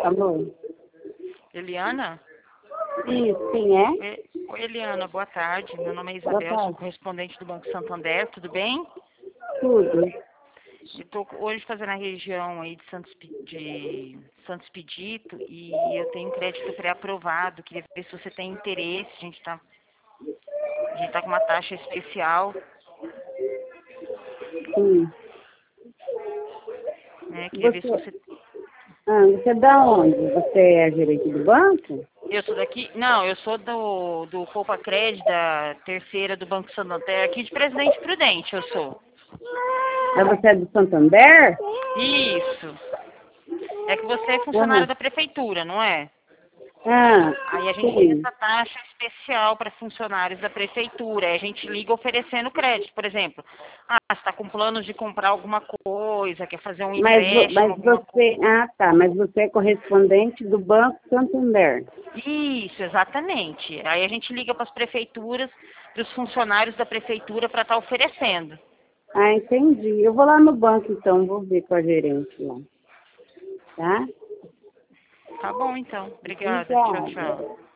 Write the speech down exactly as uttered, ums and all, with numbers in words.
Alô? Eliana? Isso, quem é? É- Oi, Eliana, boa tarde. Meu nome é Boa Isabel, sou tarde. correspondente do Banco Santander, tudo bem? Tudo. Estou hoje fazendo a região aí de Santos, Pe- de Santos Pedito e eu tenho crédito pré-aprovado. Queria ver se você tem interesse. A gente está a gente tá com uma taxa especial, Sim. né? Queria ver se Você, você... ah, você é da onde? Você é gerente do banco? Eu sou daqui... Não, eu sou do, do Poupa Crédito, da terceira do Banco Santander, aqui de Presidente Prudente, eu sou. Ah, você é do Santander? Isso. É que você é funcionário Aham. da prefeitura, não é? Ah, Aí a gente tem sim. essa taxa especial para funcionários da prefeitura. Aí a gente liga oferecendo crédito, por exemplo. Ah, você está com planos de comprar alguma coisa, quer fazer um Mas, vo- empréstimo, mas alguma coisa. você, ah tá, mas você é correspondente do Banco Santander. Isso, exatamente. Aí a gente liga para as prefeituras, para os funcionários da prefeitura para estar oferecendo. Ah, entendi. Eu vou lá no banco então, vou ver com a gerente lá. Tá? Tá bom, então. Obrigada. Tchau, Obrigada. tchau.